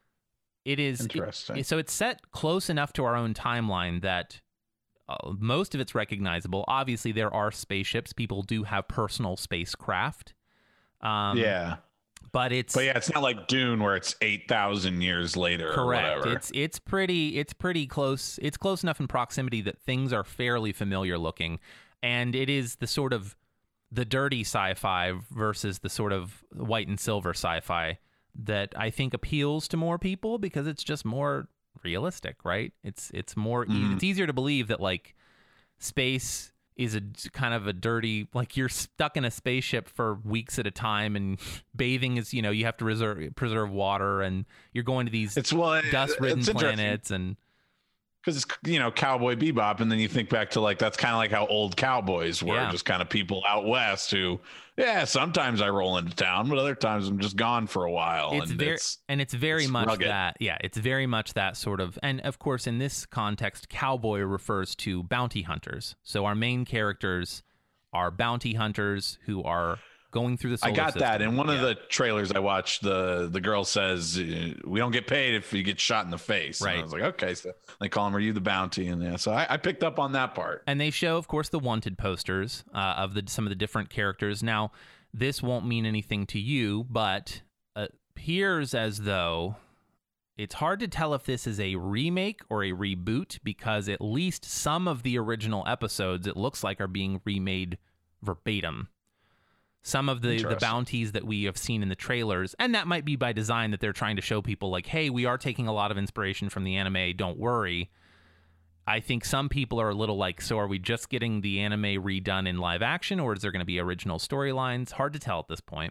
It is
Interesting.
it- so it's set close enough to our own timeline that uh, most of it's recognizable. Obviously, there are spaceships. People do have personal spacecraft. Um,
yeah.
but it's
But yeah, it's not like Dune where it's eight thousand years later or
correct.
whatever.
It's it's pretty it's pretty close. It's close enough in proximity that things are fairly familiar looking, and it is the sort of the dirty sci-fi versus the sort of white and silver sci-fi that I think appeals to more people because it's just more realistic, right? It's it's more
Mhm.
it's easier to believe that like space is a kind of a dirty, like you're stuck in a spaceship for weeks at a time, and bathing is, you know, you have to reserve preserve water, and you're going to these
It's well,
dust-ridden
it's interesting.
planets, and
because it's, you know, Cowboy Bebop, and then you think back to like that's kind of like how old cowboys were,
Yeah.
just kind of people out west who, yeah, sometimes I roll into town, but other times I'm just gone for a while.
It's
and
very
it's,
and it's very
it's
much
rugged.
that. Yeah, it's very much that sort of. And of course, in this context, cowboy refers to bounty hunters. So our main characters are bounty hunters who are going through the solar
I got that.
system.
In one of
Yeah.
the trailers I watched, the the girl says, uh, "We don't get paid if you get shot in the face." And
Right.
I was like, okay. So they call him, "Are you the bounty?" And yeah, so I, I picked up on that part.
And they show, of course, the wanted posters uh, of the some of the different characters. Now, this won't mean anything to you, but it appears as though it's hard to tell if this is a remake or a reboot, because at least some of the original episodes, it looks like, are being remade verbatim. Some of the, the
Interesting.
bounties that we have seen in the trailers, and that might be by design, that they're trying to show people like, hey, we are taking a lot of inspiration from the anime, don't worry. I think some people are a little like, so are we just getting the anime redone in live action, or is there going to be original storylines? Hard to tell at this point.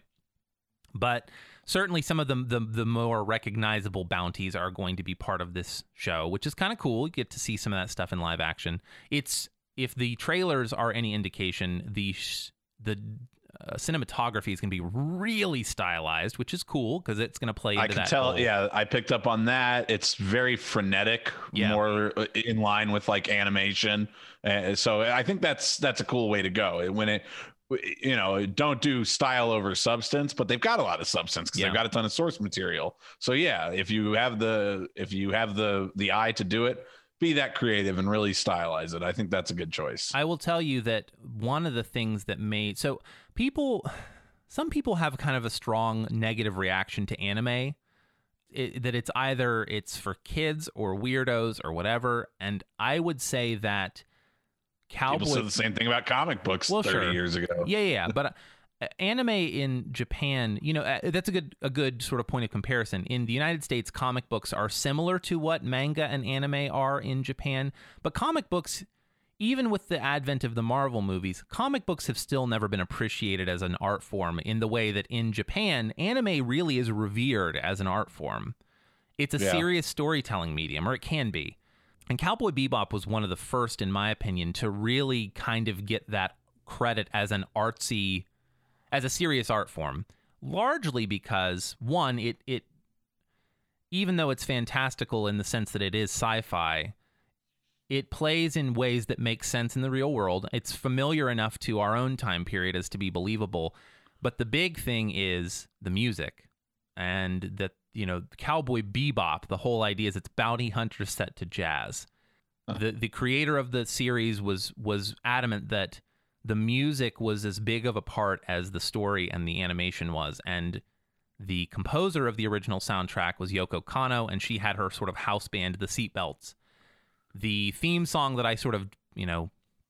But certainly some of the, the the more recognizable bounties are going to be part of this show, which is kind of cool. You get to see some of that stuff in live action. It's, if the trailers are any indication, the sh- the uh, cinematography is going to be really stylized, which is cool because it's going to play into
I can
that
tell.
whole-
Yeah, I picked up on that. It's very frenetic,
Yeah.
more in line with like animation. Uh, so I think that's that's a cool way to go. When it, you know, don't do style over substance, but they've got a lot of substance because
Yeah.
they've got a ton of source material. So yeah, if you have the if you have the the eye to do it, be that creative and really stylize it. I think that's a good choice.
I will tell you that one of the things that made so people, some people have kind of a strong negative reaction to anime. It, that it's either it's for kids or weirdos or whatever, and I would say that Cowboy.
People said the same thing about comic books
Well,
thirty
sure.
years ago.
Yeah, yeah, yeah. But uh, anime in Japan, you know, uh, that's a good a good sort of point of comparison. In the United States, comic books are similar to what manga and anime are in Japan, but comic books, even with the advent of the Marvel movies, comic books have still never been appreciated as an art form in the way that in Japan, anime really is revered as an art form. It's a
Yeah.
serious storytelling medium, or it can be. And Cowboy Bebop was one of the first, in my opinion, to really kind of get that credit as an artsy, as a serious art form, largely because, one, it it even though it's fantastical in the sense that it is sci-fi, it plays in ways that make sense in the real world. It's familiar enough to our own time period as to be believable. But the big thing is the music, and that, you know, Cowboy Bebop, the whole idea is it's bounty hunters set to jazz. The the creator of the series was was adamant that the music was as big of a part as the story and the animation was. And the composer of the original soundtrack was Yoko Kanno, and she had her sort of house band, the Seatbelts. The theme song that I sort of, you know,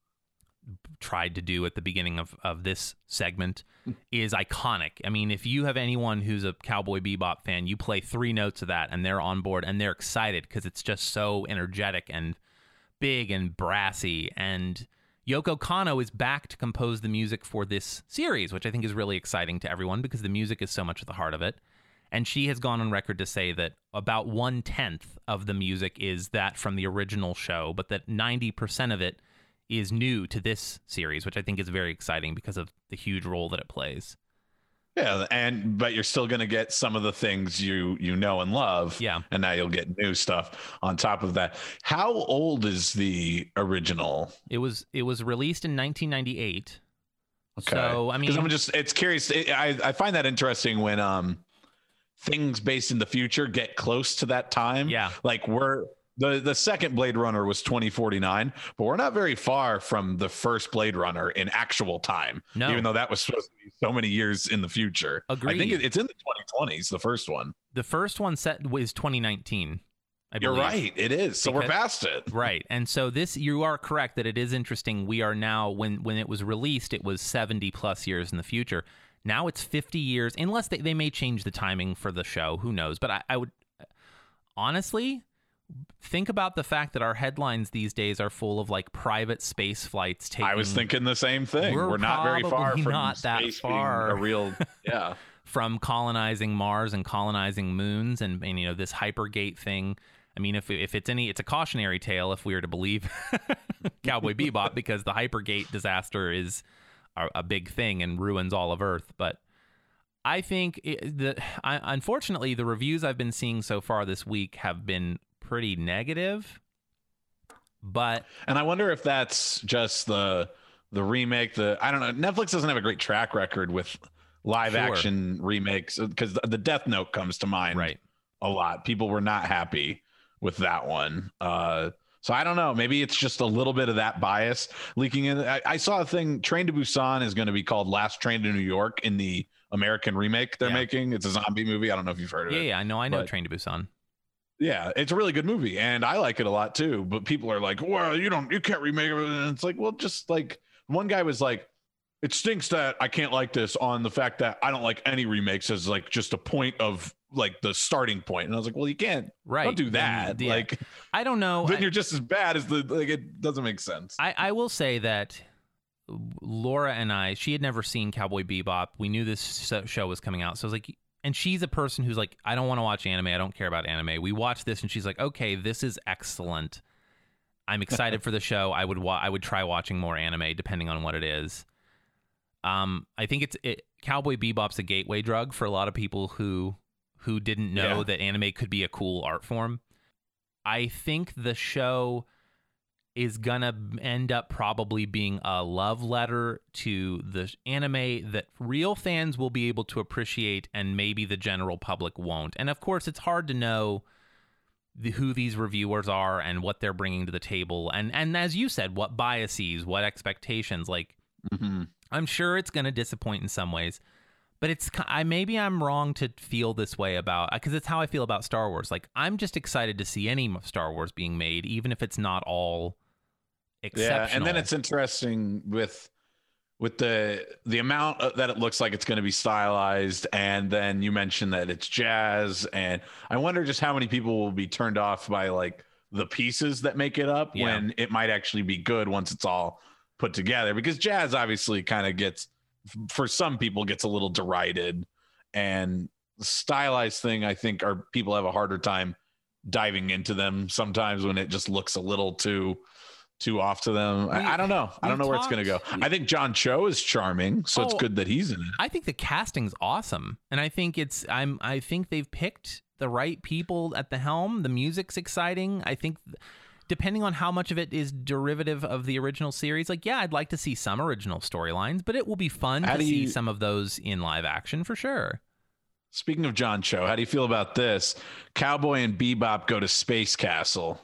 tried to do at the beginning of, of this segment is iconic. I mean, if you have anyone who's a Cowboy Bebop fan, you play three notes of that and they're on board and they're excited because it's just so energetic and big and brassy. And Yoko Kanno is back to compose the music for this series, which I think is really exciting to everyone because the music is so much at the heart of it. And she has gone on record to say that about one-tenth of the music is that from the original show, but that ninety percent of it is new to this series, which I think is very exciting because of the huge role that it plays.
Yeah, and but you're still going to get some of the things you you know and love.
Yeah.
And now you'll get new stuff on top of that. How old is the original?
It was it was released in nineteen ninety-eight.
Okay.
So, I mean,
because I'm just it's curious. It, I I find that interesting when um things based in the future get close to that time.
Yeah.
Like we're the the second Blade Runner was twenty forty-nine, but we're not very far from the first Blade Runner in actual time.
No.
Even though that was supposed to be so many years in the future. I think
Agreed.
it, it's in the twenty twenties, the first one.
the first one set was twenty nineteen. I
You're
believe.
right. It is. So we're
Because-
past it.
Right. And so this, you are correct that it is interesting. We are now, when when it was released, it was seventy plus years in the future. Now it's fifty years, unless they, they may change the timing for the show. Who knows? But I, I would, honestly, think about the fact that our headlines these days are full of like private space flights taking.
I was thinking the same thing.
We're
We're, not very far
probably
from
not that
space being
far.
a real, yeah.
from colonizing Mars and colonizing moons and, and you know, this Hypergate thing. I mean, if if it's any, it's a cautionary tale if we were to believe Cowboy Bebop, because the Hypergate disaster is a, a big thing and ruins all of Earth. But I think it, the I, unfortunately the reviews I've been seeing so far this week have been pretty negative. But
and I wonder if that's just the the remake. The I don't know. Netflix doesn't have a great track record with live
Sure.
action remakes, because the Death Note comes to mind
right.
a lot. People were not happy with that one. Uh, so I don't know. Maybe it's just a little bit of that bias leaking in. I, I saw a thing. Train to Busan is going to be called Last Train to New York in the American remake they're
Yeah.
making. It's a zombie movie. I don't know if you've heard of
Yeah,
it.
yeah, I know, I know.
But-
Train to Busan.
Yeah, it's a really good movie, and I like it a lot too. But people are like, "Well, you don't, you can't remake it." And it's like, well, just like one guy was like, "It stinks that I can't like this on the fact that I don't like any remakes as like just a point of like the starting point." And I was like, "Well, you can't,
Right.
don't do
Then,
that.
yeah.
Like,
I don't know.
then
I-
you're just as bad as the like. It doesn't make sense."
I, I will say that Laura and I, she had never seen Cowboy Bebop. We knew this so- show was coming out. So I was like, and she's a person who's like, I don't want to watch anime. I don't care about anime. We watched this and she's like, okay, this is excellent. I'm excited for the show. I would wa- I would try watching more anime depending on what it is. Um, I think it's it, Cowboy Bebop's a gateway drug for a lot of people who who didn't know
Yeah.
that anime could be a cool art form. I think the show is gonna end up probably being a love letter to the anime that real fans will be able to appreciate and maybe the general public won't. And of course, it's hard to know the, who these reviewers are and what they're bringing to the table. And, and as you said, what biases, what expectations, like,
Mm-hmm.
I'm sure it's going to disappoint in some ways, but it's I maybe I'm wrong to feel this way about, because it's how I feel about Star Wars. Like, I'm just excited to see any Star Wars being made, even if it's not all exceptional.
Yeah, and then it's interesting with with the the amount of, that it looks like it's going to be stylized, and then you mentioned that it's jazz, and I wonder just how many people will be turned off by like the pieces that make it up
Yeah.
when it might actually be good once it's all put together, because jazz obviously kind of gets, for some people, gets a little derided, and the stylized thing, I think, are people have a harder time diving into them sometimes when it just looks a little too too off to them.
We-
I, I don't know. I don't
we've
know where it's going to go.
talked-
I think John Cho is charming, so it's
Oh.
good that he's in it.
I think the casting's awesome, and I think it's I'm I think they've picked the right people at the helm. The music's exciting. I think th- depending on how much of it is derivative of the original series, like, yeah, I'd like to see some original storylines, but it will be fun
How
to
do
see
you-
some of those in live action for sure.
Speaking of John Cho, how do you feel about this? Cowboy and Bebop go to Space Castle.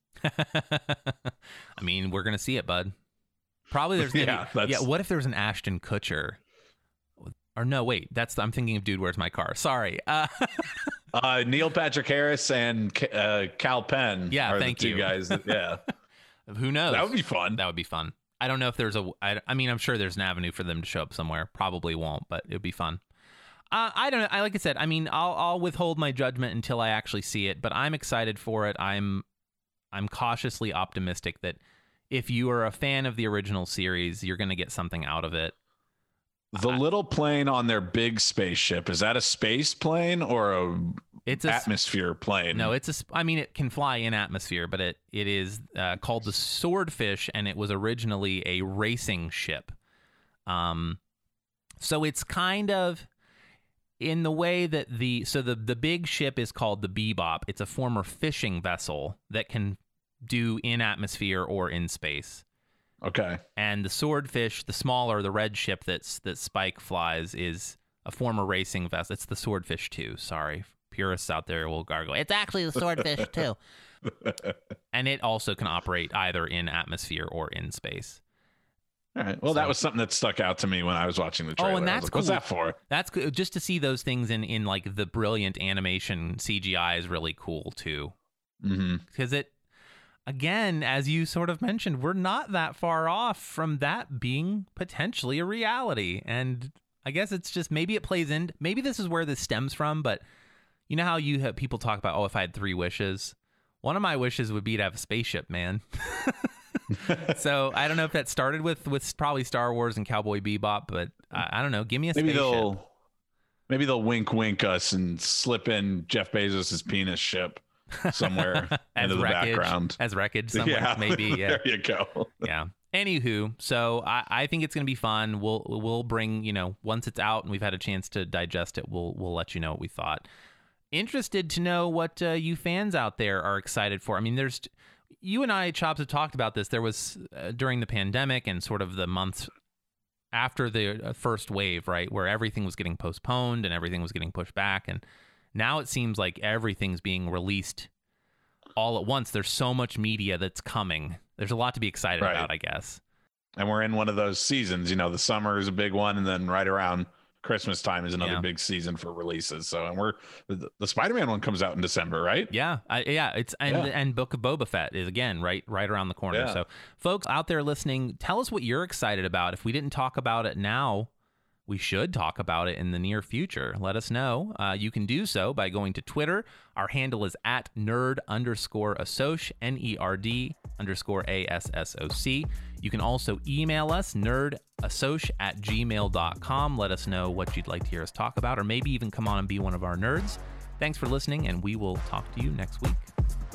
I mean, we're gonna see it, bud. Probably there's gonna
Yeah,
be,
that's-
yeah. What if there's an Ashton Kutcher? Or no, wait, that's I'm thinking of Dude, Where's My Car? Sorry. Uh,
Uh, Neil Patrick Harris and Ca- uh, Cal Penn
Yeah,
are
thank
the two
you.
guys. That, yeah,
who knows?
that would be fun.
That would be fun. I don't know if there's a. I, I mean, I'm sure there's an avenue for them to show up somewhere. Probably won't, but it would be fun. Uh, I don't know. I like I said. I mean, I'll I'll withhold my judgment until I actually see it. But I'm excited for it. I'm I'm cautiously optimistic that if you are a fan of the original series, you're going to get something out of it.
The little plane on their big spaceship, is that a space plane or a
It's a
atmosphere plane?
No, it's a. sp- I mean, it can fly in atmosphere, but it it is uh, called the Swordfish, and it was originally a racing ship. Um, so it's kind of in the way that the so the the big ship is called the Bebop. It's a former fishing vessel that can do in atmosphere or in space.
Okay.
And the Swordfish, the smaller, the red ship that's that Spike flies, is a former racing vessel. It's the Swordfish two. Sorry, purists out there will gargle. It's actually the Swordfish two. And it also can operate either in atmosphere or in space.
All right. Well,
So-
that was something that stuck out to me when I was watching the trailer.
Oh, and
I was
that's
like, what's
cool.
that for?
That's good. Just to see those things in in like the brilliant animation C G I is really cool too.
Mm-hmm.
Because it, again, as you sort of mentioned, we're not that far off from that being potentially a reality. And I guess it's just maybe it plays in. Maybe this is where this stems from. But you know how you have people talk about, oh, if I had three wishes, one of my wishes would be to have a spaceship, man. So I don't know if that started with with probably Star Wars and Cowboy Bebop, but I, I don't know. Give me a
Maybe
spaceship.
they'll maybe they'll wink wink us and slip in Jeff Bezos's penis ship somewhere
as
into the
wreckage,
background.
as wreckage somewhere,
Yeah.
maybe. Yeah.
There you go.
Yeah. Anywho, so I, I think it's going to be fun. We'll we'll bring, you know, once it's out and we've had a chance to digest it, we'll we'll let you know what we thought. Interested to know what uh, you fans out there are excited for. I mean, there's you and I, Chops, have talked about this. There was uh, during the pandemic and sort of the months after the first wave, right, where everything was getting postponed and everything was getting pushed back, and now it seems like everything's being released all at once. There's so much media that's coming. There's a lot to be excited
Right.
about, I guess.
And we're in one of those seasons. You know, the summer is a big one, and then right around Christmas time is another
Yeah.
big season for releases. So, and we're the, the Spider-Man one comes out in December, right?
Yeah, I, yeah, it's and
Yeah.
and Book of Boba Fett is again right right around the corner.
Yeah.
So, folks out there listening, tell us what you're excited about. If we didn't talk about it now, we should talk about it in the near future. Let us know. Uh, you can do so by going to Twitter. Our handle is at nerd underscore assoc, N E R D underscore A S S O C. You can also email us, nerdassoc at gmail dot com. Let us know what you'd like to hear us talk about, or maybe even come on and be one of our nerds. Thanks for listening, and we will talk to you next week.